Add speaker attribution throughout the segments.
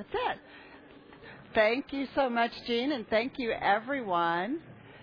Speaker 1: That's it. Thank you so much, Jean, and thank you, everyone.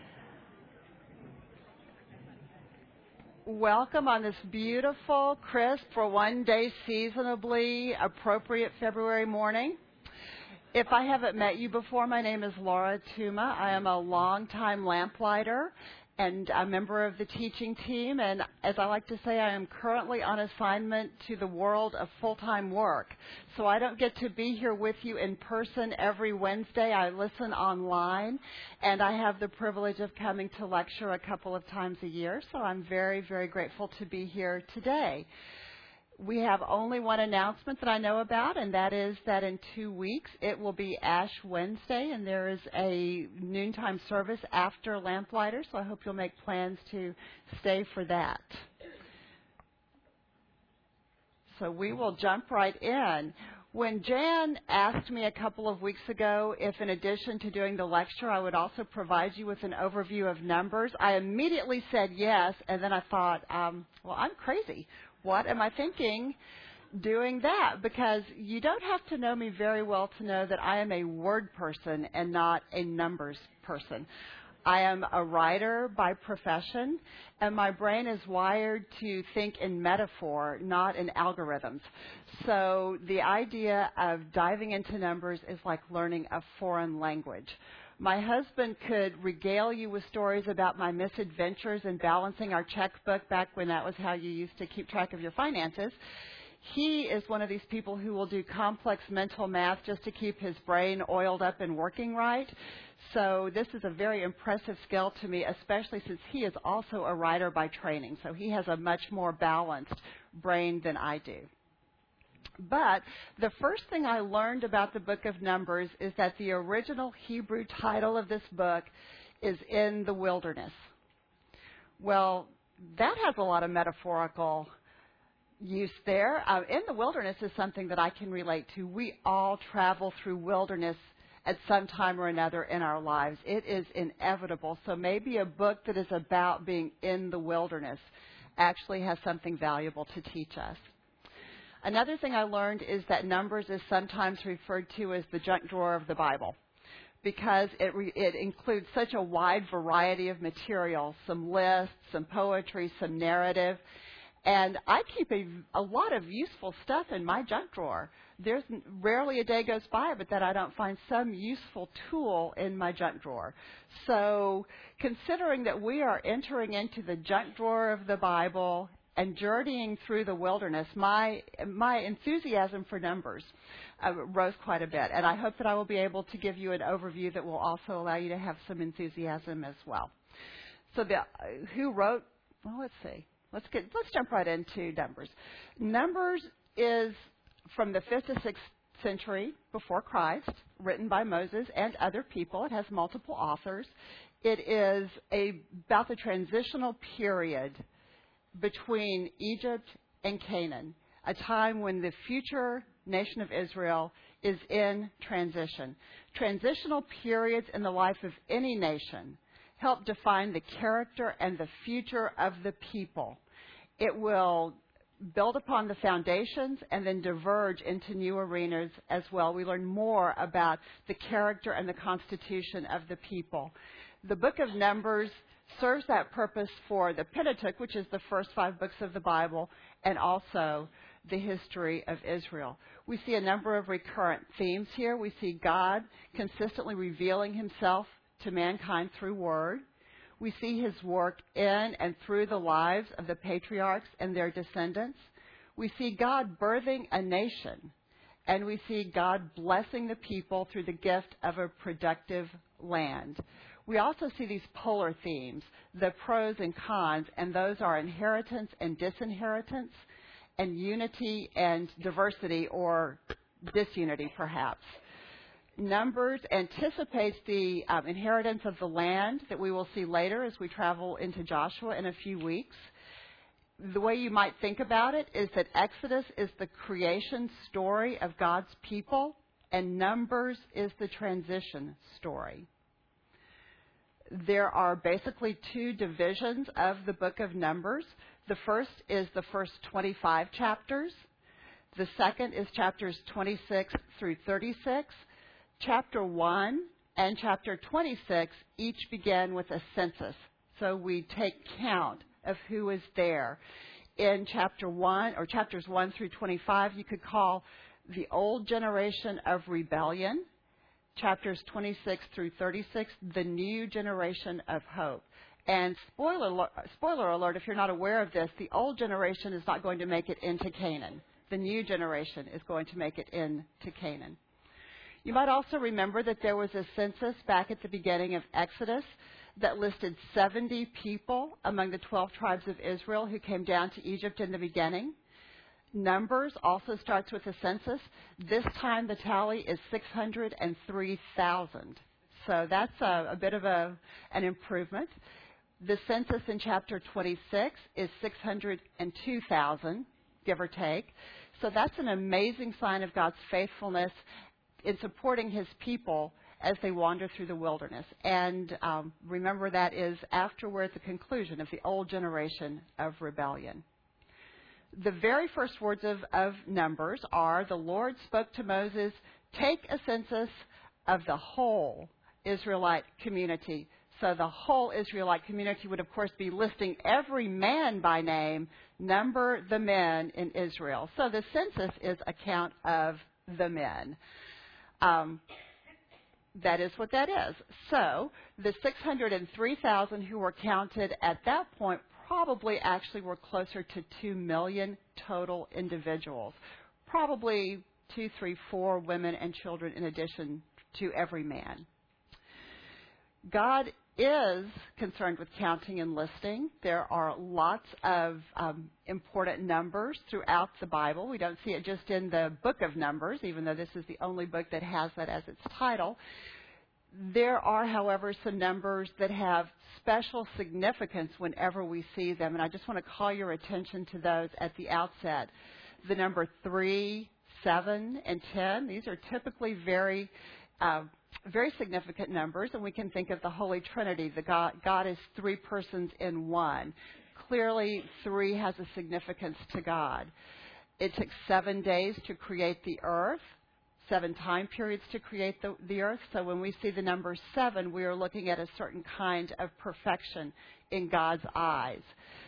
Speaker 1: Welcome on this beautiful, crisp, for one day seasonably appropriate February morning. If I haven't met you before, my name is Laura Tuma. I am a longtime lamplighter and a member of the teaching team. And as I like to say, I am currently on assignment to the world of full-time work. So I don't get to be here with you in person every Wednesday. I listen online, and I have the privilege of coming to lecture a couple of times a year. So I'm very, very grateful to be here today. We have only one announcement that I know about, and that is that in 2 weeks it will be Ash Wednesday, and there is a noontime service after Lamplighter, so I hope you'll make plans to stay for that. So we will jump right in. When Jan asked me a couple of weeks ago if in addition to doing the lecture I would also provide you with an overview of numbers, I immediately said yes, and then I thought, well, I'm crazy. What am I thinking doing that? Because you don't have to know me very well to know that I am a word person and not a numbers person. I am a writer by profession, and my brain is wired to think in metaphor, not in algorithms. So the idea of diving into numbers is like learning a foreign language. My husband could regale you with stories about my misadventures in balancing our checkbook back when that was how you used to keep track of your finances. He is one of these people who will do complex mental math just to keep his brain oiled up and working right. So this is a very impressive skill to me, especially since he is also a writer by training. So he has a much more balanced brain than I do. But the first thing I learned about the book of Numbers is that the original Hebrew title of this book is In the Wilderness. Well, that has a lot of metaphorical use there. In the wilderness is something that I can relate to. We all travel through wilderness at some time or another in our lives. It is inevitable. So maybe a book that is about being in the wilderness actually has something valuable to teach us. Another thing I learned is that Numbers is sometimes referred to as the junk drawer of the Bible because it includes such a wide variety of material, some lists, some poetry, some narrative. And I keep a lot of useful stuff in my junk drawer. There's rarely a day goes by but that I don't find some useful tool in my junk drawer. So considering that we are entering into the junk drawer of the Bible and journeying through the wilderness, my enthusiasm for Numbers rose quite a bit. And I hope that I will be able to give you an overview that will also allow you to have some enthusiasm as well. So who wrote? Well, let's see. Let's jump right into Numbers. Numbers is from the 5th to 6th century before Christ, written by Moses and other people. It has multiple authors. It is about the transitional period between Egypt and Canaan, a time when the future nation of Israel is in transition. Transitional periods in the life of any nation help define the character and the future of the people. It will build upon the foundations and then diverge into new arenas as well. We learn more about the character and the constitution of the people. The book of Numbers serves that purpose for the Pentateuch, which is the first 5 books of the Bible, and also the history of Israel. We see a number of recurrent themes here. We see God consistently revealing himself to mankind through word. We see his work in and through the lives of the patriarchs and their descendants. We see God birthing a nation, and we see God blessing the people through the gift of a productive land. We also see these polar themes, the pros and cons, and those are inheritance and disinheritance, and unity and diversity, or disunity perhaps. Numbers anticipates the inheritance of the land that we will see later as we travel into Joshua in a few weeks. The way you might think about it is that Exodus is the creation story of God's people, and Numbers is the transition story. There are basically 2 divisions of the book of Numbers. The first is the first 25 chapters. The second is chapters 26 through 36. Chapter 1 and chapter 26 each begin with a census. So we take count of who is there. In chapter 1, or chapters 1 through 25, you could call the old generation of rebellion. Chapters 26 through 36, the new generation of hope. And spoiler alert, if you're not aware of this, the old generation is not going to make it into Canaan. The new generation is going to make it into Canaan. You might also remember that there was a census back at the beginning of Exodus that listed 70 people among the 12 tribes of Israel who came down to Egypt in the beginning. Numbers also starts with a census. This time the tally is 603,000. So that's a bit of an improvement. The census in chapter 26 is 602,000, give or take. So that's an amazing sign of God's faithfulness in supporting his people as they wander through the wilderness. And remember, that is after we're at the conclusion of the old generation of rebellion. The very first words of Numbers are, the Lord spoke to Moses, take a census of the whole Israelite community. So the whole Israelite community would, of course, be listing every man by name, number the men in Israel. So the census is a count of the men. That is what that is. So the 603,000 who were counted at that point probably actually were closer to 2 million total individuals. Probably 2, 3, 4 women and children in addition to every man. God is concerned with counting and listing. There are lots of important numbers throughout the Bible. We don't see it just in the book of Numbers, even though this is the only book that has that as its title. There are, however, some numbers that have special significance whenever we see them, and I just want to call your attention to those at the outset. The number 3, 7, and 10, these are typically very significant numbers, and we can think of the Holy Trinity. God is 3 persons in one. Clearly, 3 has a significance to God. It took 7 days to create the earth, 7 time periods to create the earth. So when we see the number 7, we are looking at a certain kind of perfection in God's eyes.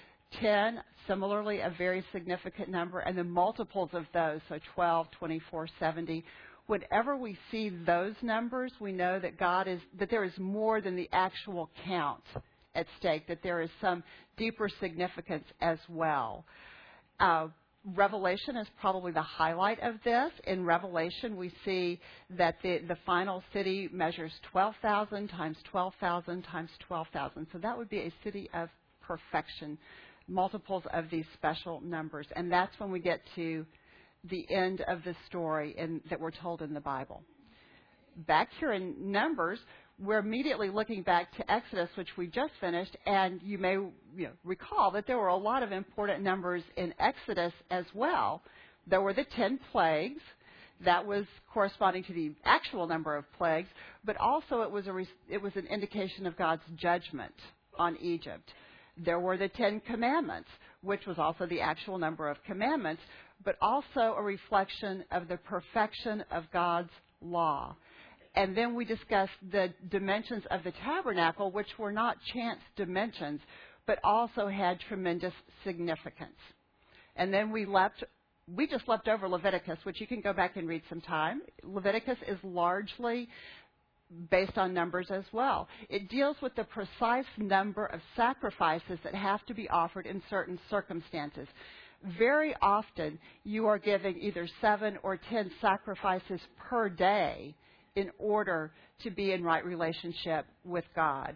Speaker 1: 10, similarly, a very significant number, and the multiples of those, so 12, 24, 70. Whenever we see those numbers, we know that that there is more than the actual count at stake, that there is some deeper significance as well. Revelation is probably the highlight of this. In Revelation, we see that the final city measures 12,000 times 12,000 times 12,000. So that would be a city of perfection, multiples of these special numbers. And that's when we get to the end of the story that we're told in the Bible. Back here in Numbers, we're immediately looking back to Exodus, which we just finished, and you may recall that there were a lot of important numbers in Exodus as well. There were the 10 plagues. That was corresponding to the actual number of plagues, but also it was an indication of God's judgment on Egypt. There were the 10 commandments, which was also the actual number of commandments, but also a reflection of the perfection of God's law. And then we discussed the dimensions of the tabernacle, which were not chance dimensions, but also had tremendous significance. And then we just leapt over Leviticus, which you can go back and read sometime. Leviticus is largely based on numbers as well. It deals with the precise number of sacrifices that have to be offered in certain circumstances. Very often, you are giving either 7 or 10 sacrifices per day in order to be in right relationship with God.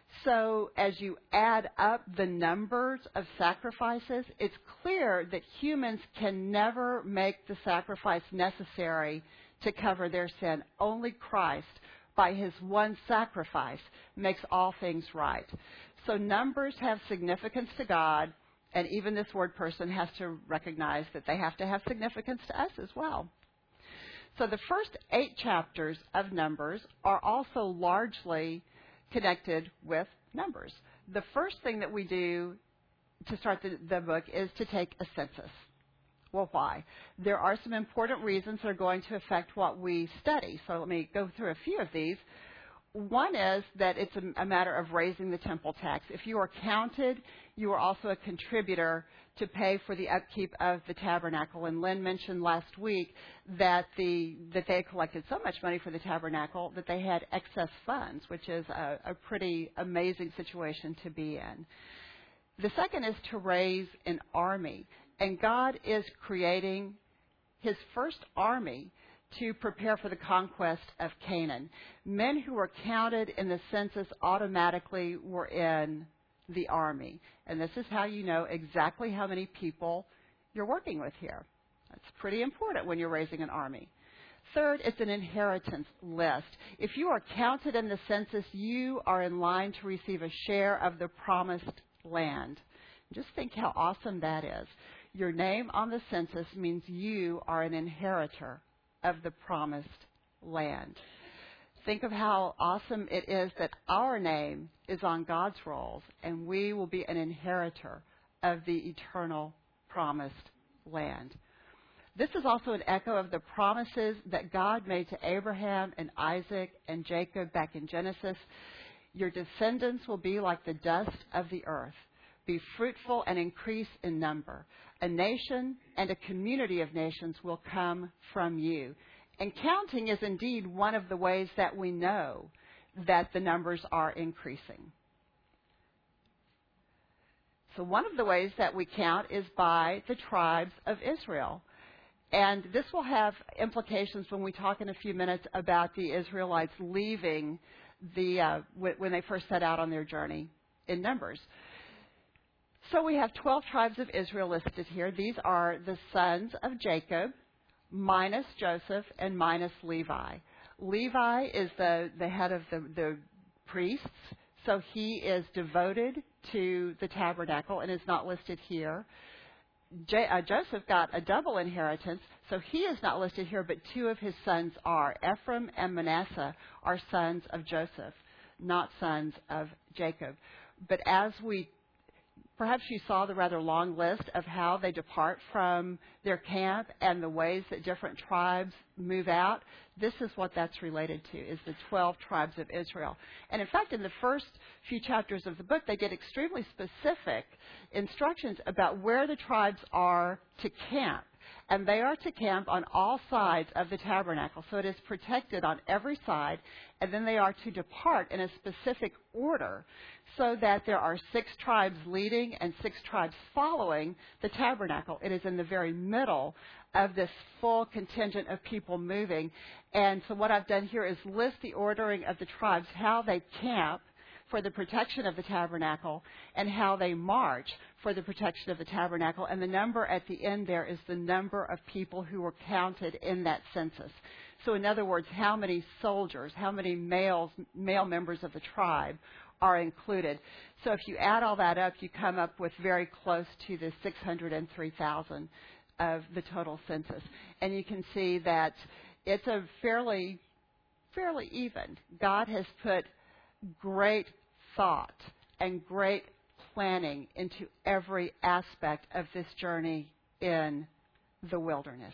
Speaker 1: So as you add up the numbers of sacrifices, it's clear that humans can never make the sacrifice necessary to cover their sin. Only Christ, by his one sacrifice, makes all things right. So numbers have significance to God, and even this word person has to recognize that they have to have significance to us as well. So the first 8 chapters of Numbers are also largely connected with numbers. The first thing that we do to start the book is to take a census. Well, why? There are some important reasons that are going to affect what we study. So let me go through a few of these. One is that it's a matter of raising the temple tax. If you are counted, you are also a contributor to pay for the upkeep of the tabernacle. And Lynn mentioned last week that they collected so much money for the tabernacle that they had excess funds, which is a pretty amazing situation to be in. The second is to raise an army. And God is creating his first army to prepare for the conquest of Canaan. Men who were counted in the census automatically were in the army. And this is how you know exactly how many people you're working with here. That's pretty important when you're raising an army. Third, it's an inheritance list. If you are counted in the census, you are in line to receive a share of the promised land. Just think how awesome that is. Your name on the census means you are an inheritor of the promised land. Think of how awesome it is that our name is on God's rolls, and we will be an inheritor of the eternal promised land. This is also an echo of the promises that God made to Abraham and Isaac and Jacob back in Genesis. Your descendants will be like the dust of the earth. Be fruitful and increase in number. A nation and a community of nations will come from you. And counting is indeed one of the ways that we know that the numbers are increasing. So one of the ways that we count is by the tribes of Israel. And this will have implications when we talk in a few minutes about the Israelites leaving when they first set out on their journey in Numbers. So we have 12 tribes of Israel listed here. These are the sons of Jacob, minus Joseph and minus Levi. Levi is the head of the priests, so he is devoted to the tabernacle and is not listed here. Joseph got a double inheritance, so he is not listed here, but two of his sons are. Ephraim and Manasseh are sons of Joseph, not sons of Jacob. But perhaps you saw the rather long list of how they depart from their camp and the ways that different tribes move out. This is what that's related to, is the 12 tribes of Israel. And in fact, in the first few chapters of the book, they get extremely specific instructions about where the tribes are to camp. And they are to camp on all sides of the tabernacle. So it is protected on every side. And then they are to depart in a specific order so that there are 6 tribes leading and 6 tribes following the tabernacle. It is in the very middle of this full contingent of people moving. And so what I've done here is list the ordering of the tribes, how they camp for the protection of the tabernacle, and how they march for the protection of the tabernacle. And the number at the end there is the number of people who were counted in that census. So in other words, how many soldiers, how many male members of the tribe are included. So if you add all that up, you come up with very close to the 603,000 of the total census. And you can see that it's a fairly even. God has put great thought and great planning into every aspect of this journey in the wilderness.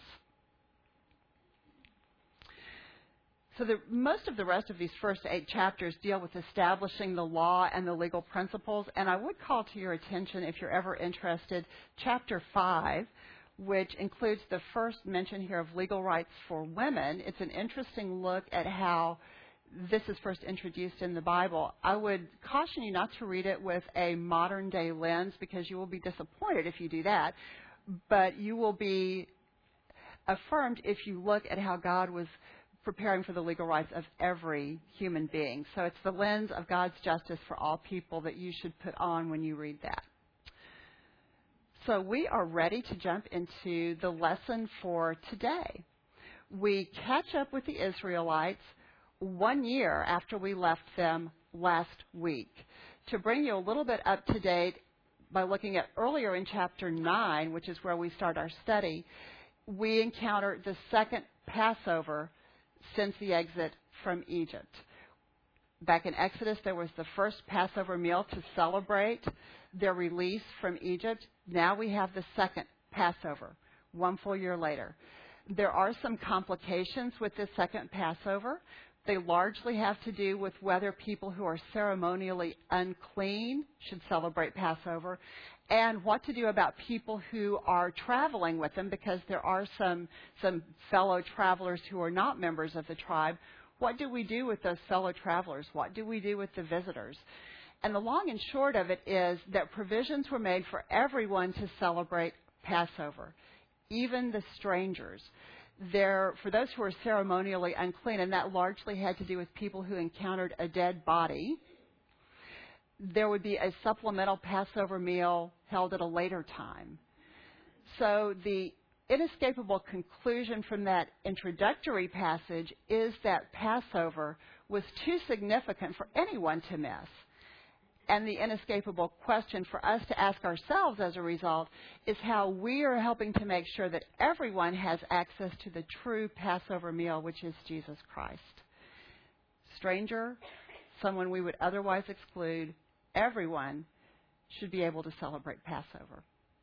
Speaker 1: So most of the rest of these first 8 chapters deal with establishing the law and the legal principles. And I would call to your attention, if you're ever interested, chapter 5, which includes the first mention here of legal rights for women. It's an interesting look at how this is first introduced in the Bible. I would caution you not to read it with a modern day lens, because you will be disappointed if you do that. But you will be affirmed if you look at how God was preparing for the legal rights of every human being. So it's the lens of God's justice for all people that you should put on when you read that. So we are ready to jump into the lesson for today. We catch up with the Israelites 1 year after we left them last week. To bring you a little bit up to date, by looking at earlier in chapter 9, which is where we start our study, we encounter the second Passover since the exit from Egypt. Back in Exodus, there was the first Passover meal to celebrate their release from Egypt. Now we have the second Passover. 1 full year later. There are some complications with this second Passover. They largely have to do with whether people who are ceremonially unclean should celebrate Passover, and what to do about people who are traveling with them, because there are some fellow travelers who are not members of the tribe. What do we do with those fellow travelers? What do we do with the visitors? And the long and short of it is that provisions were made for everyone to celebrate Passover, even the strangers. For those who are ceremonially unclean, and that largely had to do with people who encountered a dead body, there would be a supplemental Passover meal held at a later time. So the inescapable conclusion from that introductory passage is that Passover was too significant for anyone to miss. And the inescapable question for us to ask ourselves as a result is how we are helping to make sure that everyone has access to the true Passover meal, which is Jesus Christ. Stranger, someone we would otherwise exclude, everyone should be able to celebrate Passover.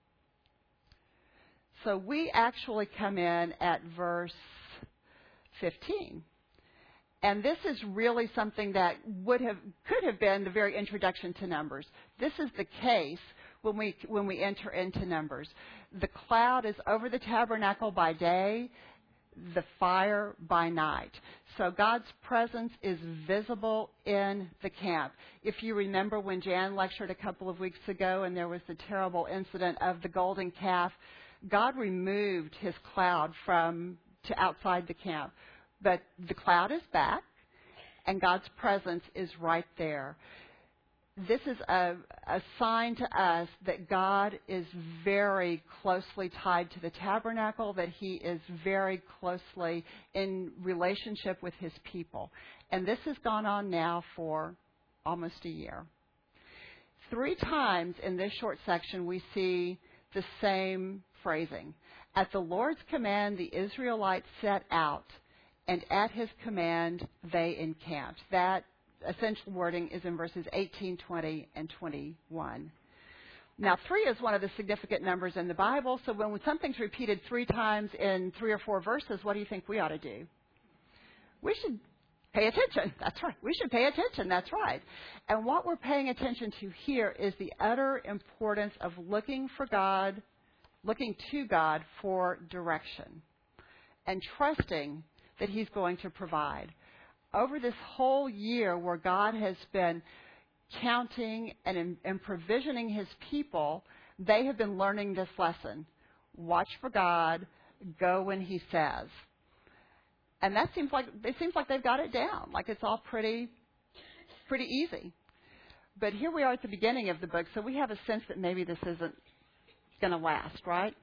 Speaker 1: So we actually come in at verse 15. And this is really something that could have been the very introduction to Numbers. This is the case when we enter into Numbers. The cloud is over the tabernacle by day, the fire by night. So God's presence is visible in the camp. If you remember when Jan lectured a couple of weeks ago and there was the terrible incident of the golden calf, God removed his cloud to outside the camp. But the cloud is back, and God's presence is right there. This is a sign to us that God is very closely tied to the tabernacle, that he is very closely in relationship with his people. And this has gone on now for almost a year. 3 times in this short section we see the same phrasing. At the Lord's command, the Israelites set out, and at his command, they encamped. That essential wording is in verses 18, 20, and 21. Now, 3 is one of the significant numbers in the Bible, so when something's repeated 3 times in 3 or 4 verses, what do you think we ought to do? We should pay attention. That's right. We should pay attention. That's right. And what we're paying attention to here is the utter importance of looking to God for direction and trusting that he's going to provide. Over this whole year where God has been counting and provisioning his people, they have been learning this lesson. Watch for God, go when he says. And it seems like they've got it down, like it's all pretty easy. But here we are at the beginning of the book, so we have a sense that maybe this isn't going to last, right?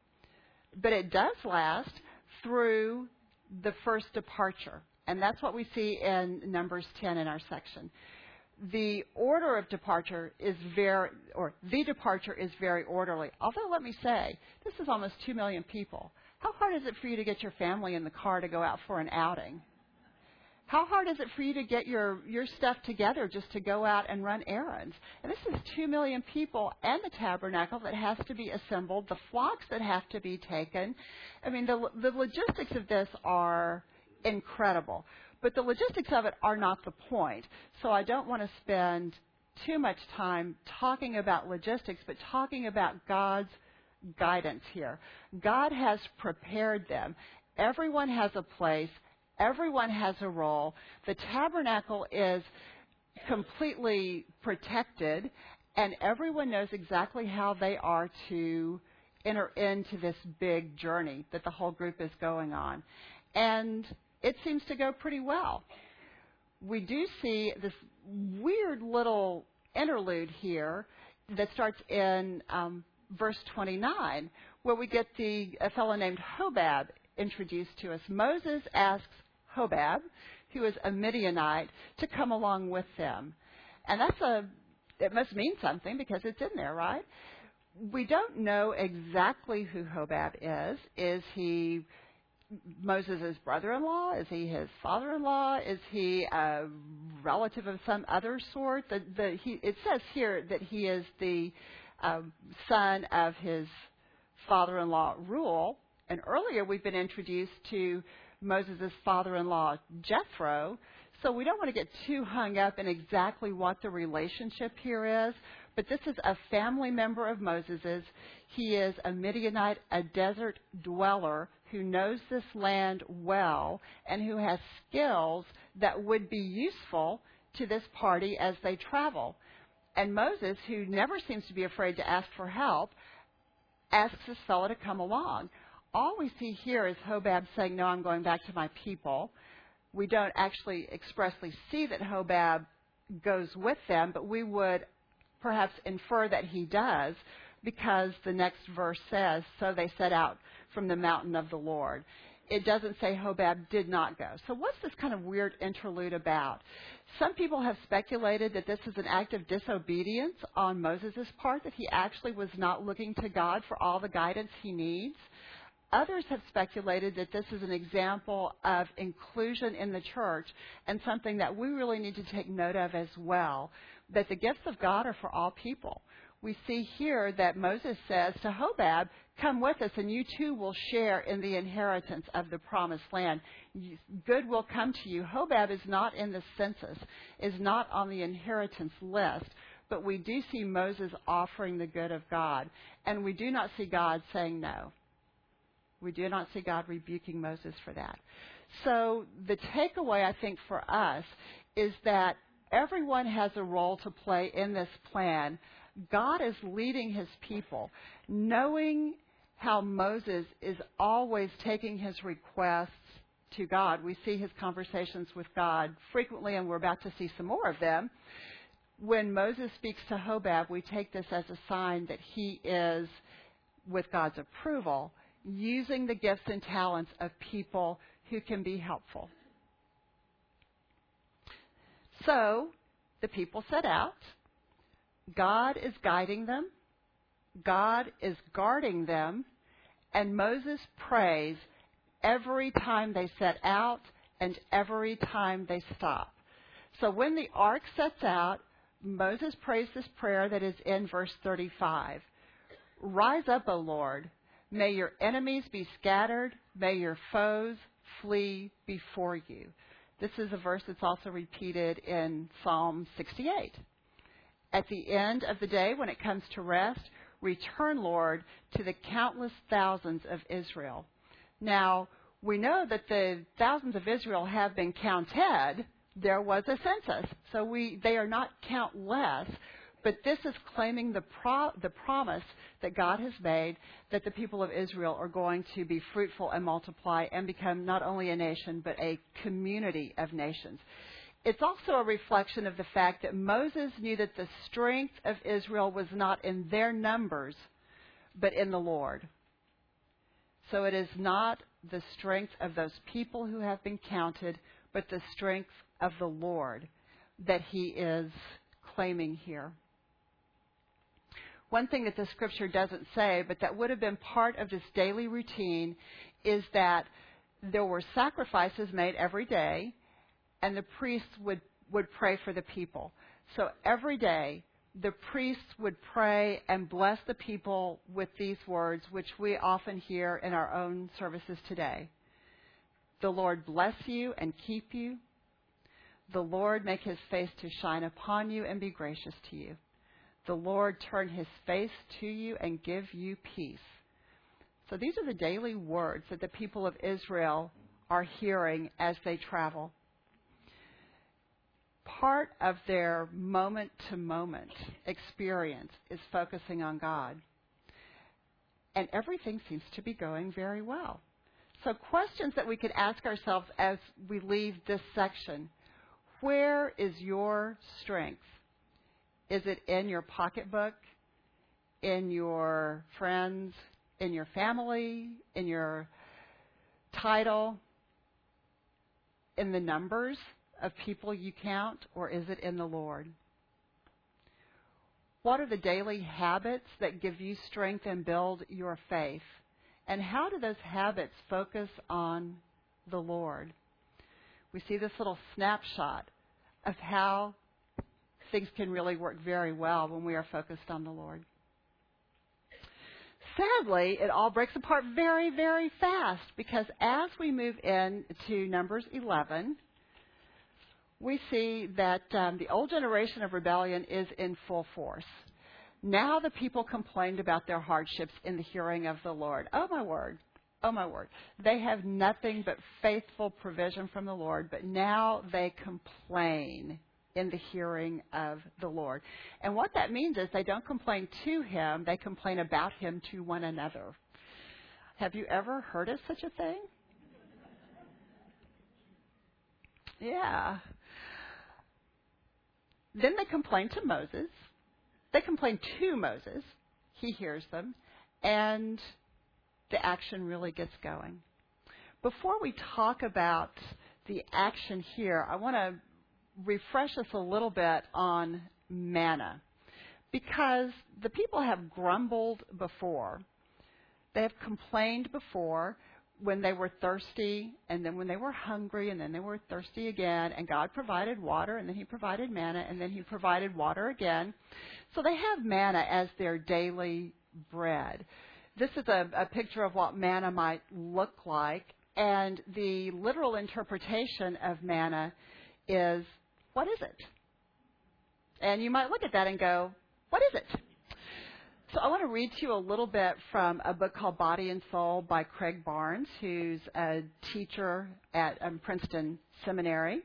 Speaker 1: But it does last through the first departure. And that's what we see in Numbers 10 in our section. The order of departure is the departure is very orderly. Although, let me say, this is almost 2 million people. How hard is it for you to get your family in the car to go out for an outing? How hard is it for you to get your stuff together just to go out and run errands? And this is 2 million people and the tabernacle that has to be assembled, the flocks that have to be taken. I mean, the logistics of this are incredible. But the logistics of it are not the point. So I don't want to spend too much time talking about logistics, but talking about God's guidance here. God has prepared them. Everyone has a place. Everyone has a role. The tabernacle is completely protected, and everyone knows exactly how they are to enter into this big journey that the whole group is going on. And it seems to go pretty well. We do see this weird little interlude here that starts in verse 29, where we get a fellow named Hobab introduced to us. Moses asks Hobab, who is a Midianite, to come along with them. And it must mean something because it's in there, right? We don't know exactly who Hobab is. Is he Moses' brother-in-law? Is he his father-in-law? Is he a relative of some other sort? It says here that he is the son of his father-in-law, Reuel, And earlier we've been introduced to Moses' father-in-law, Jethro. So we don't want to get too hung up in exactly what the relationship here is. But this is a family member of Moses's. He is a Midianite, a desert dweller who knows this land well and who has skills that would be useful to this party as they travel. And Moses, who never seems to be afraid to ask for help, asks this fellow to come along. All we see here is Hobab saying, no, I'm going back to my people. We don't actually expressly see that Hobab goes with them, but we would perhaps infer that he does, because the next verse says, so they set out from the mountain of the Lord. It doesn't say Hobab did not go. So what's this kind of weird interlude about? Some people have speculated that this is an act of disobedience on Moses' part, that he actually was not looking to God for all the guidance he needs. Others have speculated that this is an example of inclusion in the church and something that we really need to take note of as well, that the gifts of God are for all people. We see here that Moses says to Hobab, come with us and you too will share in the inheritance of the promised land. Good will come to you. Hobab is not in the census, is not on the inheritance list, but we do see Moses offering the good of God, and we do not see God saying no. We do not see God rebuking Moses for that. So the takeaway, I think, for us is that everyone has a role to play in this plan. God is leading his people, knowing how Moses is always taking his requests to God. We see his conversations with God frequently, and we're about to see some more of them. When Moses speaks to Hobab, we take this as a sign that he is, with God's approval, using the gifts and talents of people who can be helpful. So the people set out. God is guiding them. God is guarding them. And Moses prays every time they set out and every time they stop. So when the ark sets out, Moses prays this prayer that is in verse 35. Rise up, O Lord. May your enemies be scattered. May your foes flee before you. This is a verse that's also repeated in Psalm 68. At the end of the day, when it comes to rest, return, Lord, to the countless thousands of Israel. Now, we know that the thousands of Israel have been counted. There was a census, so they are not countless. But this is claiming the promise that God has made, that the people of Israel are going to be fruitful and multiply and become not only a nation, but a community of nations. It's also a reflection of the fact that Moses knew that the strength of Israel was not in their numbers, but in the Lord. So it is not the strength of those people who have been counted, but the strength of the Lord that he is claiming here. One thing that the scripture doesn't say, but that would have been part of this daily routine, is that there were sacrifices made every day, and the priests would pray for the people. So every day, the priests would pray and bless the people with these words, which we often hear in our own services today. The Lord bless you and keep you. The Lord make his face to shine upon you and be gracious to you. The Lord turn his face to you and give you peace. So these are the daily words that the people of Israel are hearing as they travel. Part of their moment-to-moment experience is focusing on God. And everything seems to be going very well. So questions that we could ask ourselves as we leave this section. Where is your strength? Is it in your pocketbook, in your friends, in your family, in your title, in the numbers of people you count, or is it in the Lord? What are the daily habits that give you strength and build your faith? And how do those habits focus on the Lord? We see this little snapshot of how things can really work very well when we are focused on the Lord. sadly, it all breaks apart very, very fast because as we move into Numbers 11, we see that the old generation of rebellion is in full force. Now the people complained about their hardships in the hearing of the Lord. Oh, my word. Oh, my word. They have nothing but faithful provision from the Lord, but now they complain in the hearing of the Lord. And what that means is they don't complain to Him, they complain about Him to one another. Have you ever heard of such a thing? Yeah. Then they complain to Moses. They complain to Moses. He hears them. And the action really gets going. Before we talk about the action here, I want to refresh us a little bit on manna. Because the people have grumbled before. They have complained before when they were thirsty, and then when they were hungry, and then they were thirsty again, and God provided water, and then He provided manna, and then He provided water again. So they have manna as their daily bread. This is a picture of what manna might look like, and the literal interpretation of manna is, what is it? And you might look at that and go, what is it? So I want to read to you a little bit from a book called Body and Soul by Craig Barnes, who's a teacher at Princeton Seminary.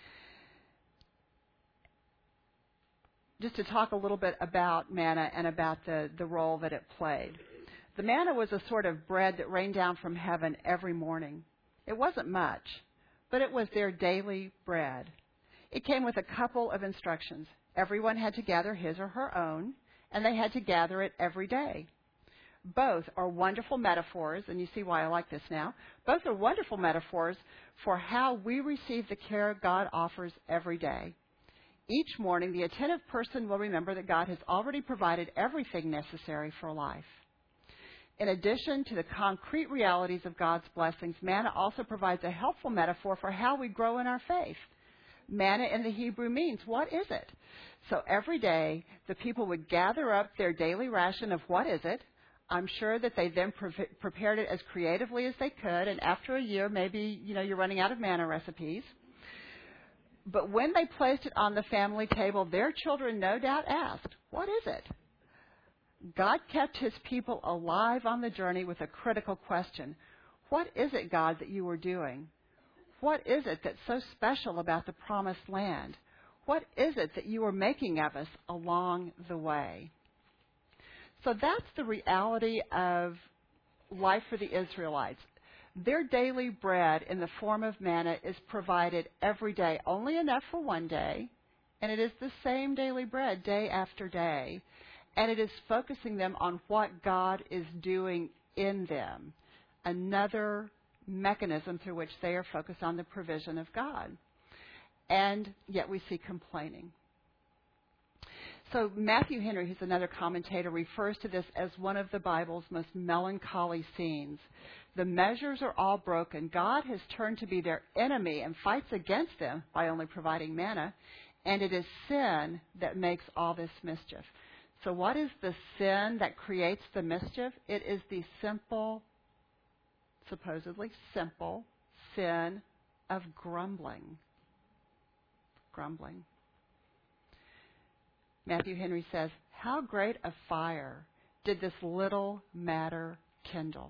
Speaker 1: Just to talk a little bit about manna and about the role that it played. The manna was a sort of bread that rained down from heaven every morning. It wasn't much, but it was their daily bread. It came with a couple of instructions. Everyone had to gather his or her own, and they had to gather it every day. Both are wonderful metaphors, and you see why I like this now. Both are wonderful metaphors for how we receive the care God offers every day. Each morning, the attentive person will remember that God has already provided everything necessary for life. In addition to the concrete realities of God's blessings, manna also provides a helpful metaphor for how we grow in our faith. Manna in the Hebrew means, what is it? So every day, the people would gather up their daily ration of what is it. I'm sure that they then prepared it as creatively as they could, and after a year, maybe, you're running out of manna recipes. But when they placed it on the family table, their children no doubt asked, what is it? God kept His people alive on the journey with a critical question. What is it, God, that you were doing? What is it that's so special about the promised land? What is it that you are making of us along the way? So that's the reality of life for the Israelites. Their daily bread in the form of manna is provided every day, only enough for one day, and it is the same daily bread day after day. And it is focusing them on what God is doing in them, another mechanism through which they are focused on the provision of God. And yet we see complaining. So Matthew Henry, who's another commentator, refers to this as one of the Bible's most melancholy scenes. The measures are all broken. God has turned to be their enemy and fights against them by only providing manna. And it is sin that makes all this mischief. So what is the sin that creates the mischief? It is the supposedly simple sin of grumbling. Grumbling. Matthew Henry says, how great a fire did this little matter kindle?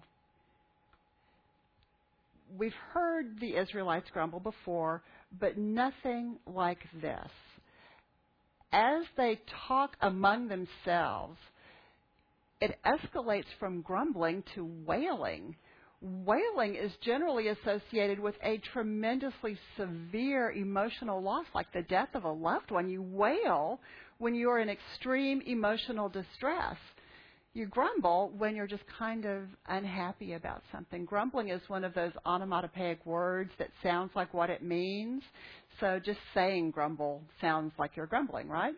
Speaker 1: We've heard the Israelites grumble before, but nothing like this. As they talk among themselves, it escalates from grumbling to wailing. Wailing is generally associated with a tremendously severe emotional loss, like the death of a loved one. You wail when you're in extreme emotional distress. You grumble when you're just kind of unhappy about something. Grumbling is one of those onomatopoeic words that sounds like what it means. So just saying grumble sounds like you're grumbling, right?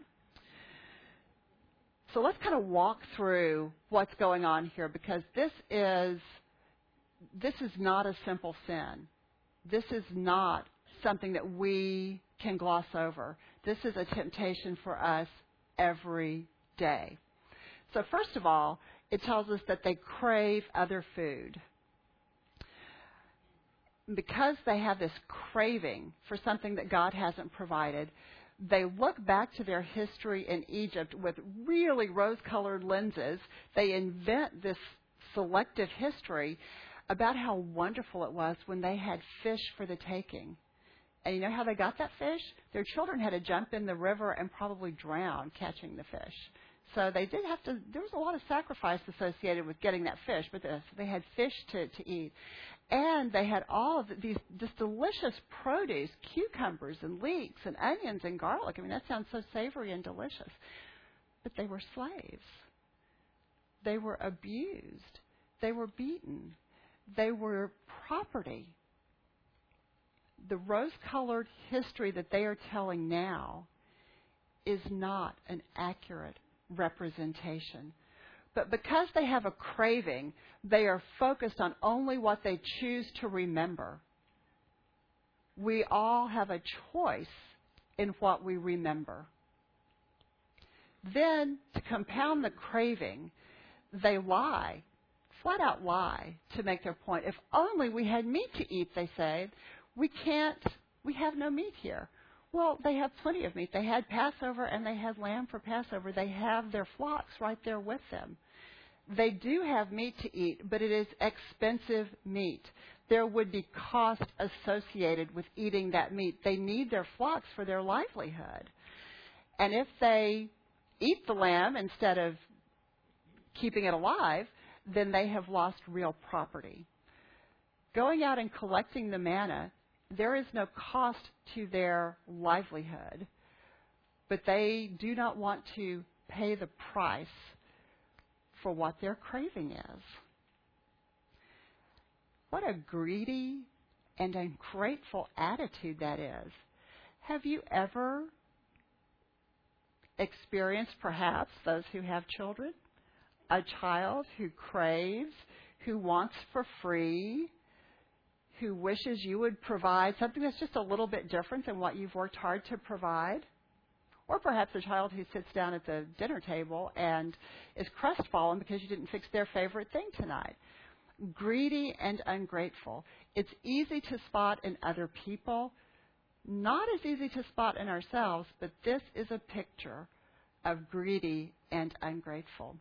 Speaker 1: So let's kind of walk through what's going on here, because this is not a simple sin. This is not something that we can gloss over. This is a temptation for us every day. So first of all, it tells us that they crave other food. Because they have this craving for something that God hasn't provided, they look back to their history in Egypt with really rose-colored lenses. They invent this selective history about how wonderful it was when they had fish for the taking. And you know how they got that fish? Their children had to jump in the river and probably drown catching the fish. So they did have to, there was a lot of sacrifice associated with getting that fish, but they had fish to eat. And they had all of this delicious produce, cucumbers and leeks and onions and garlic. I mean, that sounds so savory and delicious. But they were slaves. They were abused. They were beaten. They were property. The rose-colored history that they are telling now is not an accurate representation. But because they have a craving, they are focused on only what they choose to remember. We all have a choice in what we remember. Then, to compound the craving, they lie, flat out lie, to make their point. If only we had meat to eat, they say. We have no meat here. Well, they have plenty of meat. They had Passover and they had lamb for Passover. They have their flocks right there with them. They do have meat to eat, but it is expensive meat. There would be cost associated with eating that meat. They need their flocks for their livelihood. And if they eat the lamb instead of keeping it alive, then they have lost real property. Going out and collecting the manna, there is no cost to their livelihood, but they do not want to pay the price for what their craving is. What a greedy and ungrateful attitude that is. Have you ever experienced, perhaps those who have children, a child who craves, who wants for free, who wishes you would provide something that's just a little bit different than what you've worked hard to provide? Or perhaps a child who sits down at the dinner table and is crestfallen because you didn't fix their favorite thing tonight. Greedy and ungrateful. It's easy to spot in other people, not as easy to spot in ourselves, but this is a picture of greedy and ungrateful.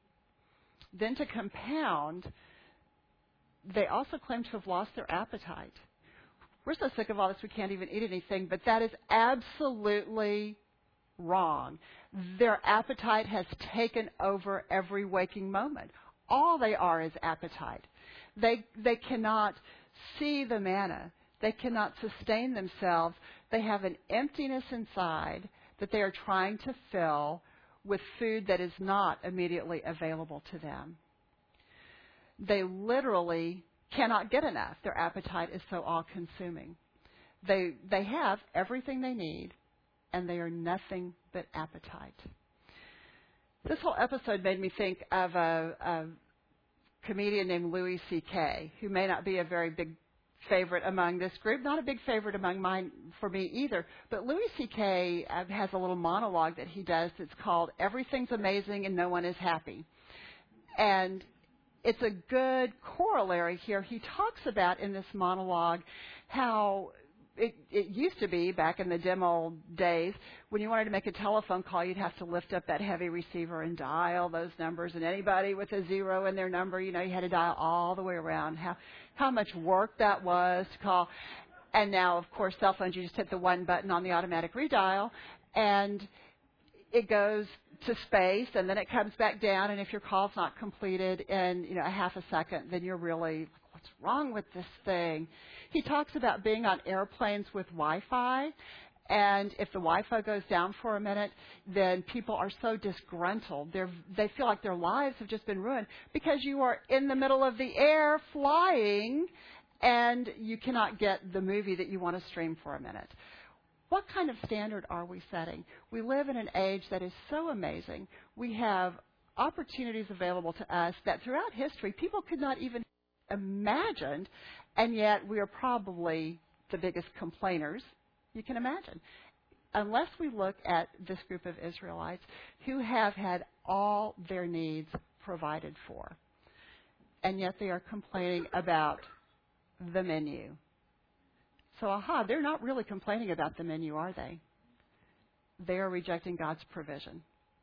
Speaker 1: Then to compound, they also claim to have lost their appetite. We're so sick of all this we can't even eat anything, but that is absolutely wrong. Their appetite has taken over every waking moment. All they are is appetite. They cannot see the manna. They cannot sustain themselves. They have an emptiness inside that they are trying to fill with food that is not immediately available to them. They literally cannot get enough. Their appetite is so all-consuming. They have everything they need, and they are nothing but appetite. This whole episode made me think of a comedian named Louis C.K., who may not be a very big favorite among this group, not a big favorite for me either. But Louis C.K. has a little monologue that he does that's called "Everything's Amazing and No One is Happy." And it's a good corollary here. He talks about in this monologue how it used to be back in the dim old days when you wanted to make a telephone call, you'd have to lift up that heavy receiver and dial those numbers. And anybody with a zero in their number, you had to dial all the way around. How much work that was to call. And now, of course, cell phones, you just hit the one button on the automatic redial, and it goes to space, and then it comes back down. And if your call's not completed in a half a second, then you're really, what's wrong with this thing? He talks about being on airplanes with Wi-Fi, and if the Wi-Fi goes down for a minute, then people are so disgruntled. They feel like their lives have just been ruined because you are in the middle of the air flying, and you cannot get the movie that you want to stream for a minute. What kind of standard are we setting? We live in an age that is so amazing. We have opportunities available to us that throughout history people could not even imagine, and yet we are probably the biggest complainers you can imagine. Unless we look at this group of Israelites who have had all their needs provided for. And yet they are complaining about the menu. So, they're not really complaining about the menu, are they? They are rejecting God's provision.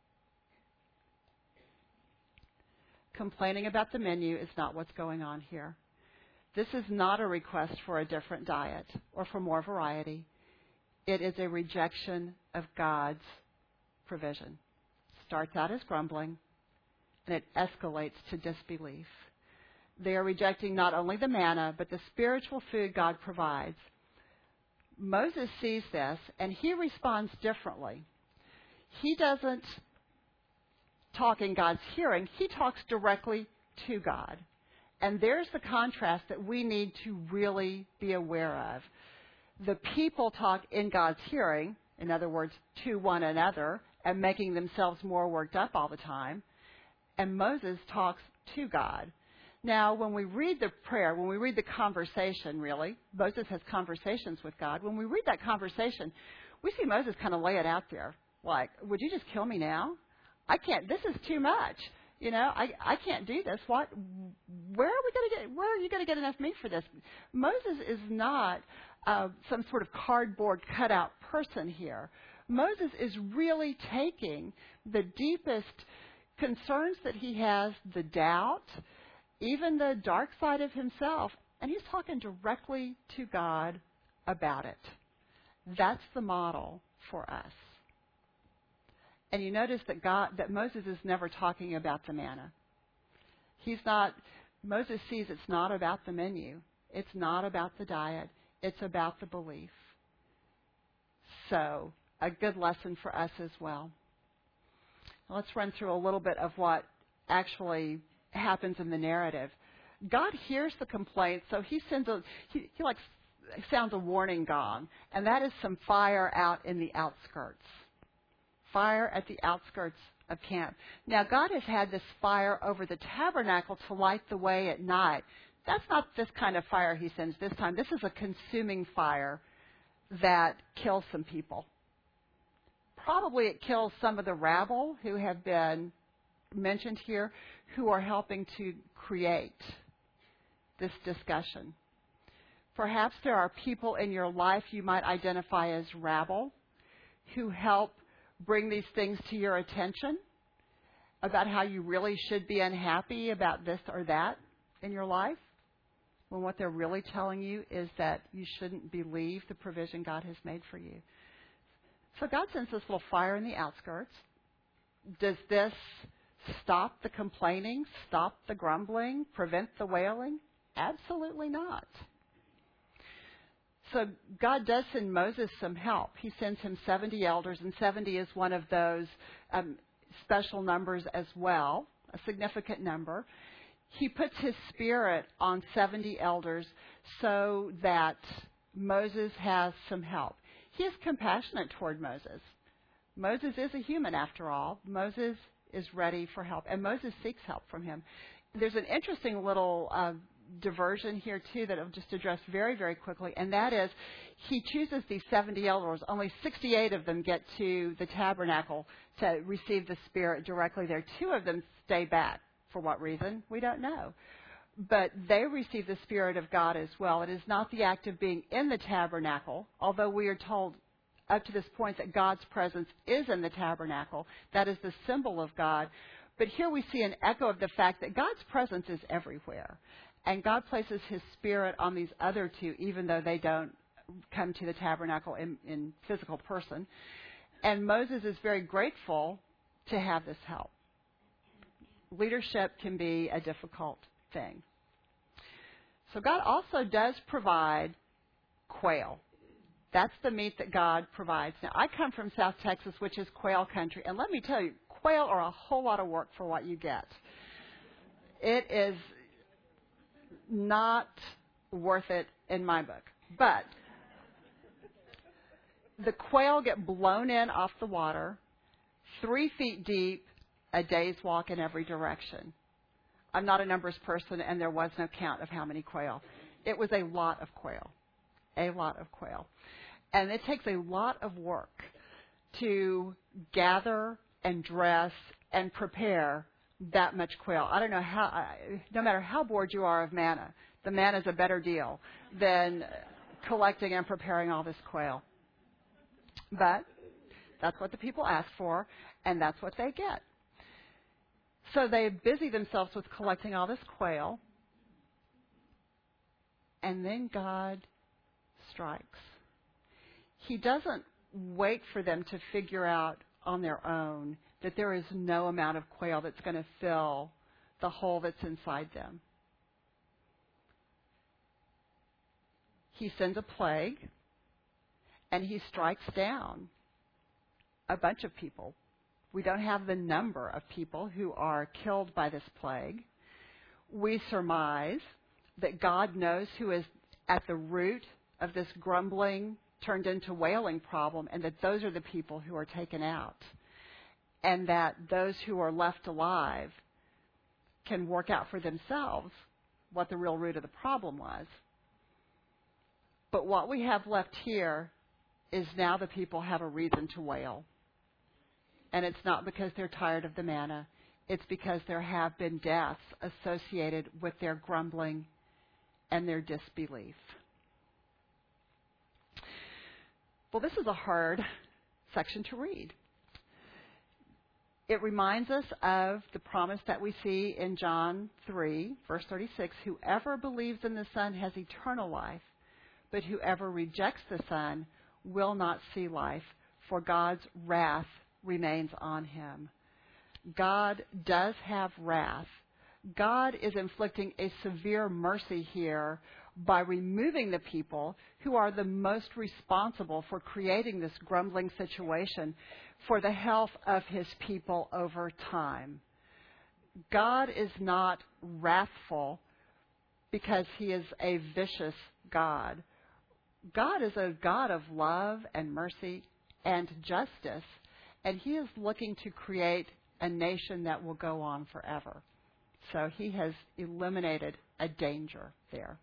Speaker 1: Complaining about the menu is not what's going on here. This is not a request for a different diet or for more variety. It is a rejection of God's provision. Starts out as grumbling, and it escalates to disbelief. They are rejecting not only the manna, but the spiritual food God provides. Moses sees this, and he responds differently. He doesn't talk in God's hearing. He talks directly to God. And there's the contrast that we need to really be aware of. The people talk in God's hearing, in other words, to one another, and making themselves more worked up all the time. And Moses talks to God. Now, when we read the prayer, when we read the conversation, really, Moses has conversations with God. When we read that conversation, we see Moses kind of lay it out there. Like, would you just kill me now? I can't, this is too much. I can't do this. Where are you going to get enough meat for this? Moses is not some sort of cardboard cutout person here. Moses is really taking the deepest concerns that he has, the doubt, even the dark side of himself, and he's talking directly to God about it. That's the model for us. And you notice that Moses is never talking about the manna. Moses sees it's not about the menu. It's not about the diet. It's about the belief. So, a good lesson for us as well. Now, let's run through a little bit of what actually happens in the narrative. God hears the complaint, so he sounds a warning gong, and that is some fire out in the outskirts. Fire at the outskirts of camp. Now, God has had this fire over the tabernacle to light the way at night. That's not this kind of fire he sends this time. This is a consuming fire that kills some people. Probably it kills some of the rabble who have been mentioned here, who are helping to create this discussion. Perhaps there are people in your life you might identify as rabble who help bring these things to your attention about how you really should be unhappy about this or that in your life, when what they're really telling you is that you shouldn't believe the provision God has made for you. So God sends this little fire in the outskirts. Does this stop the complaining, stop the grumbling, prevent the wailing? Absolutely not. So God does send Moses some help. He sends him 70 elders, and 70 is one of those special numbers as well, a significant number. He puts his spirit on 70 elders so that Moses has some help. He is compassionate toward Moses. Moses is a human after all. Moses is ready for help, and Moses seeks help from him. There's an interesting little diversion here, too, that I'll just address very, very quickly, and that is he chooses these 70 elders. Only 68 of them get to the tabernacle to receive the Spirit directly there. 2 of them stay back. For what reason? We don't know. But they receive the Spirit of God as well. It is not the act of being in the tabernacle, although we are told up to this point that God's presence is in the tabernacle. That is the symbol of God. But here we see an echo of the fact that God's presence is everywhere. And God places his Spirit on these other 2, even though they don't come to the tabernacle in physical person. And Moses is very grateful to have this help. Leadership can be a difficult thing. So God also does provide quail. That's the meat that God provides. Now, I come from South Texas, which is quail country. And let me tell you, quail are a whole lot of work for what you get. It is not worth it in my book. But the quail get blown in off the water, 3 feet deep, a day's walk in every direction. I'm not a numbers person, and there was no count of how many quail. It was a lot of quail. A lot of quail. And it takes a lot of work to gather and dress and prepare that much quail. I don't know how, no matter how bored you are of manna, the manna is a better deal than collecting and preparing all this quail. But that's what the people ask for, and that's what they get. So they busy themselves with collecting all this quail, and then God strikes. He doesn't wait for them to figure out on their own that there is no amount of quail that's going to fill the hole that's inside them. He sends a plague, and he strikes down a bunch of people. We don't have the number of people who are killed by this plague. We surmise that God knows who is at the root of this grumbling turned into wailing problem, and that those are the people who are taken out, and that those who are left alive can work out for themselves what the real root of the problem was. But what we have left here is now the people have a reason to wail. And it's not because they're tired of the manna. It's because there have been deaths associated with their grumbling and their disbelief. Well, this is a hard section to read. It reminds us of the promise that we see in John 3, verse 36, whoever believes in the Son has eternal life, but whoever rejects the Son will not see life, for God's wrath remains on him. God does have wrath. God is inflicting a severe mercy here by removing the people who are the most responsible for creating this grumbling situation for the health of his people over time. God is not wrathful because he is a vicious God. God is a God of love and mercy and justice, and he is looking to create a nation that will go on forever. So he has eliminated a danger there.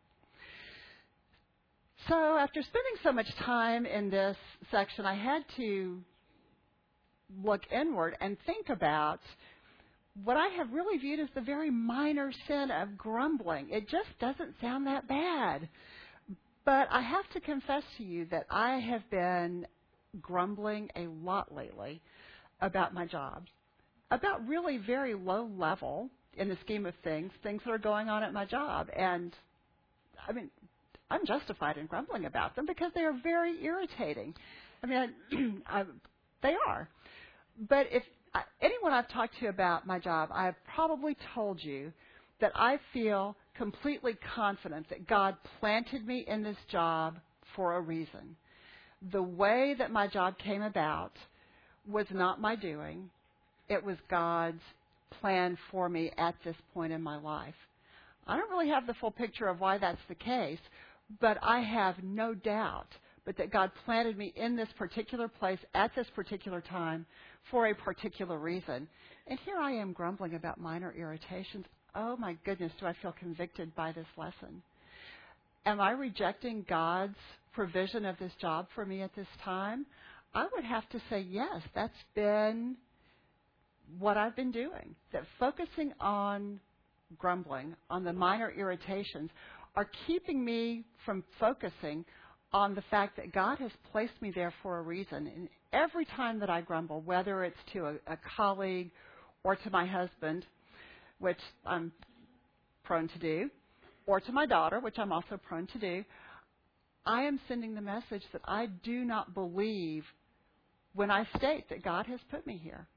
Speaker 1: So after spending so much time in this section, I had to look inward and think about what I have really viewed as the very minor sin of grumbling. It just doesn't sound that bad. But I have to confess to you that I have been grumbling a lot lately about my job, about really very low level in the scheme of things that are going on at my job. And, I mean, I'm justified in grumbling about them because they are very irritating. I mean, they are. But if anyone I've talked to about my job, I have probably told you that I feel completely confident that God planted me in this job for a reason. The way that my job came about was not my doing. It was God's plan for me at this point in my life. I don't really have the full picture of why that's the case, but I have no doubt but that God planted me in this particular place at this particular time for a particular reason. And here I am grumbling about minor irritations. Oh my goodness, do I feel convicted by this lesson? Am I rejecting God's provision of this job for me at this time? I would have to say yes, that's been what I've been doing. That focusing on grumbling, on the minor irritations, are keeping me from focusing on the fact that God has placed me there for a reason. And every time that I grumble, whether it's to a colleague or to my husband, which I'm prone to do, or to my daughter, which I'm also prone to do, I am sending the message that I do not believe when I state that God has put me here.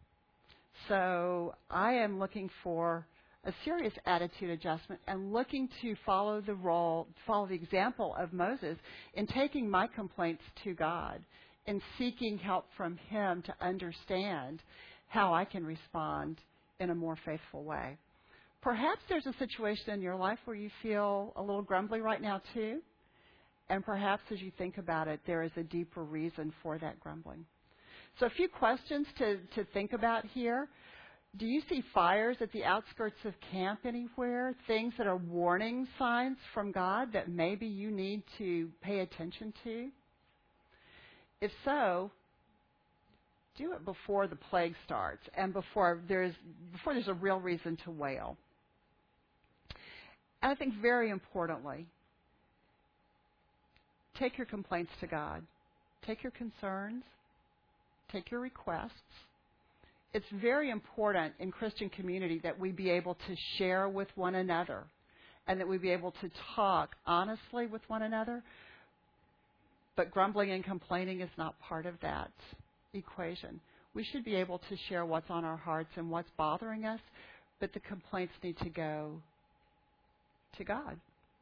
Speaker 1: So I am looking for a serious attitude adjustment and looking to follow the example of Moses in taking my complaints to God and seeking help from him to understand how I can respond in a more faithful way. Perhaps there's a situation in your life where you feel a little grumbly right now too, and perhaps as you think about it, there is a deeper reason for that grumbling. So a few questions to think about here. Do you see fires at the outskirts of camp anywhere? Things that are warning signs from God that maybe you need to pay attention to? If so, Do it before the plague starts and before there's a real reason to wail. And I think very importantly, take your complaints to God. Take your concerns. Take your requests. It's very important in Christian community that we be able to share with one another and that we be able to talk honestly with one another. But grumbling and complaining is not part of that equation. We should be able to share what's on our hearts and what's bothering us, but the complaints need to go to God.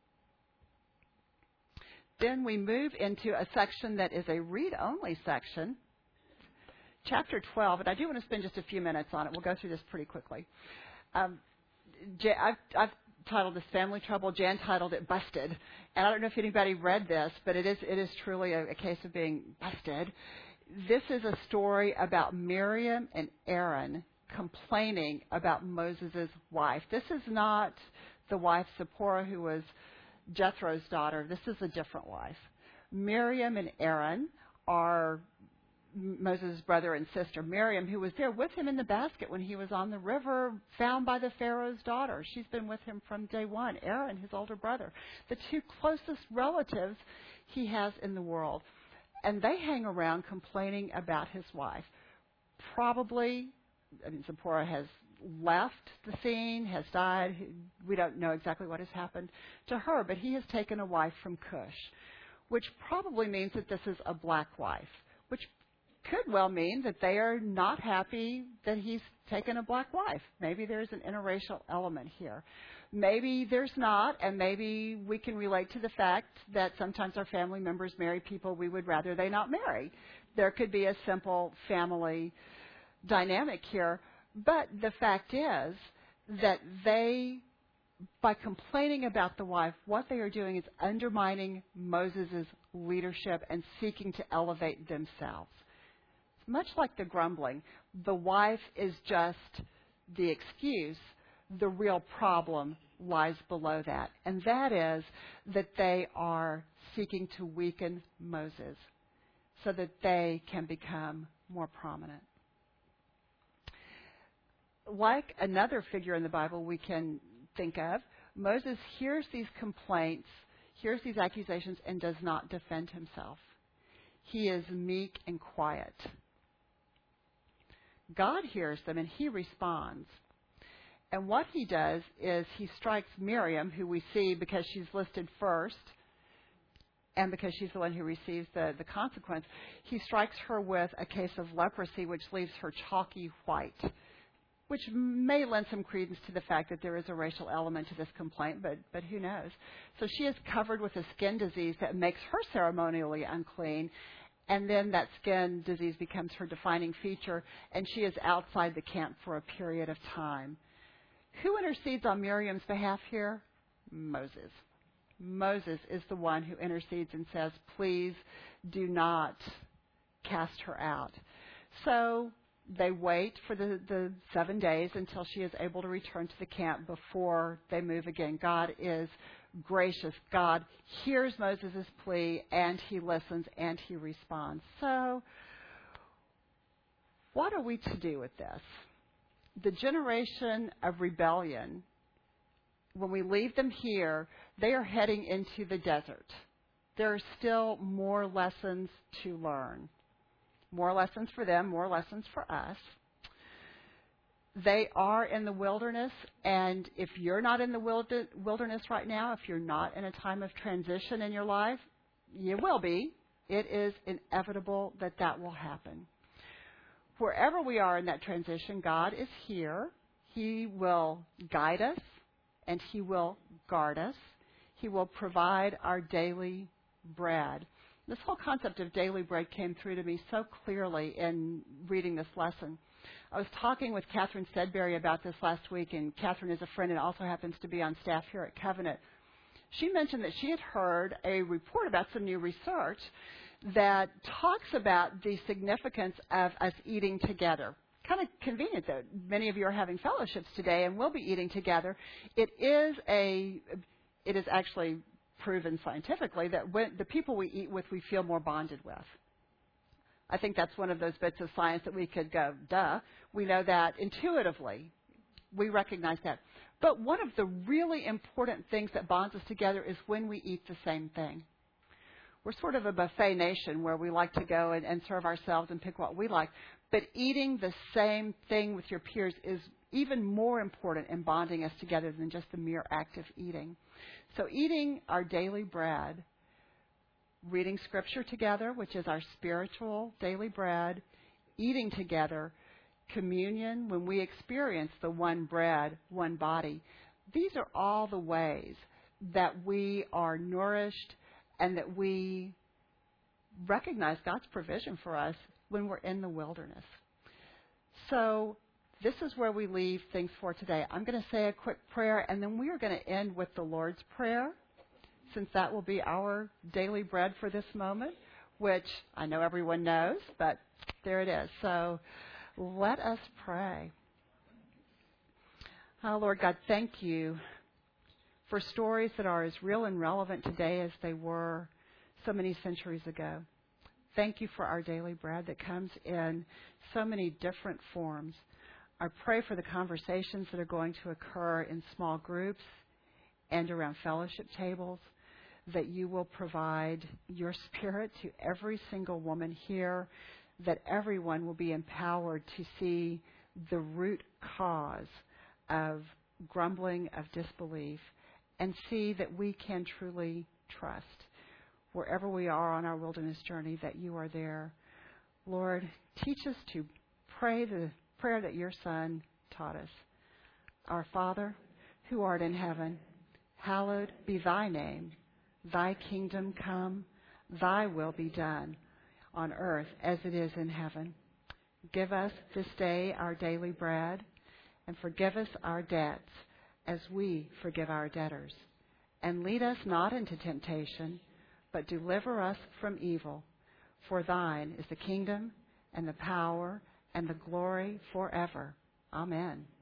Speaker 1: Then we move into a section that is a read-only section, chapter 12, and I do want to spend just a few minutes on it. We'll go through this pretty quickly. I've titled this Family Trouble. Jan titled it Busted. And I don't know if anybody read this, but it is truly a case of being busted. This is a story about Miriam and Aaron complaining about Moses' wife. This is not the wife Zipporah who was Jethro's daughter. This is a different wife. Miriam and Aaron are Moses' brother and sister. Miriam, who was there with him in the basket when he was on the river, found by the Pharaoh's daughter. She's been with him from day one. Aaron, his older brother. The two closest relatives he has in the world. And they hang around complaining about his wife. Probably, Zipporah has left the scene, has died. We don't know exactly what has happened to her, but he has taken a wife from Cush, which probably means that this is a black wife, which could well mean that they are not happy that he's taken a black wife. Maybe there's an interracial element here. Maybe there's not, and maybe we can relate to the fact that sometimes our family members marry people we would rather they not marry. There could be a simple family dynamic here. But the fact is that they, by complaining about the wife, what they are doing is undermining Moses' leadership and seeking to elevate themselves. Much like the grumbling, the wife is just the excuse. The real problem lies below that, and that is that they are seeking to weaken Moses so that they can become more prominent. Like another figure in the Bible we can think of, Moses hears these complaints, hears these accusations, and does not defend himself. He is meek and quiet. God hears them and he responds. And what he does is he strikes Miriam, who we see because she's listed first and because she's the one who receives the consequence. He strikes her with a case of leprosy, which leaves her chalky white, which may lend some credence to the fact that there is a racial element to this complaint, but who knows. So she is covered with a skin disease that makes her ceremonially unclean, and then that skin disease becomes her defining feature, and she is outside the camp for a period of time. Who intercedes on Miriam's behalf here? Moses. Moses is the one who intercedes and says, please do not cast her out. So they wait for the 7 days until she is able to return to the camp before they move again. God is gracious. God hears Moses' plea, and he listens, and he responds. So what are we to do with this? The generation of rebellion, when we leave them here, they are heading into the desert. There are still more lessons to learn. More lessons for them, more lessons for us. They are in the wilderness, and if you're not in the wilderness right now, if you're not in a time of transition in your life, you will be. It is inevitable that that will happen. Wherever we are in that transition, God is here. He will guide us, and he will guard us. He will provide our daily bread. This whole concept of daily bread came through to me so clearly in reading this lesson. I was talking with Catherine Sedbury about this last week, and Catherine is a friend and also happens to be on staff here at Covenant. She mentioned that she had heard a report about some new research that talks about the significance of us eating together. Kind of convenient that many of you are having fellowships today and will be eating together. It is actually proven scientifically that when the people we eat with, we feel more bonded with. I think that's one of those bits of science that we could go, duh. We know that intuitively. We recognize that. But one of the really important things that bonds us together is when we eat the same thing. We're sort of a buffet nation where we like to go and serve ourselves and pick what we like. But eating the same thing with your peers is even more important in bonding us together than just the mere act of eating. So eating our daily bread, reading Scripture together, which is our spiritual daily bread, eating together, communion, when we experience the one bread, one body. These are all the ways that we are nourished and that we recognize God's provision for us when we're in the wilderness. So this is where we leave things for today. I'm going to say a quick prayer, and then we are going to end with the Lord's Prayer, since that will be our daily bread for this moment, which I know everyone knows, but there it is. So let us pray. Oh, Lord God, thank you for stories that are as real and relevant today as they were so many centuries ago. Thank you for our daily bread that comes in so many different forms. I pray for the conversations that are going to occur in small groups and around fellowship tables, that you will provide your Spirit to every single woman here, that everyone will be empowered to see the root cause of grumbling, of disbelief, and see that we can truly trust wherever we are on our wilderness journey that you are there. Lord, teach us to pray the prayer that your Son taught us. Our Father, who art in heaven, hallowed be thy name. Thy kingdom come, thy will be done on earth as it is in heaven. Give us this day our daily bread, and forgive us our debts as we forgive our debtors. And lead us not into temptation, but deliver us from evil. For thine is the kingdom and the power and the glory forever. Amen.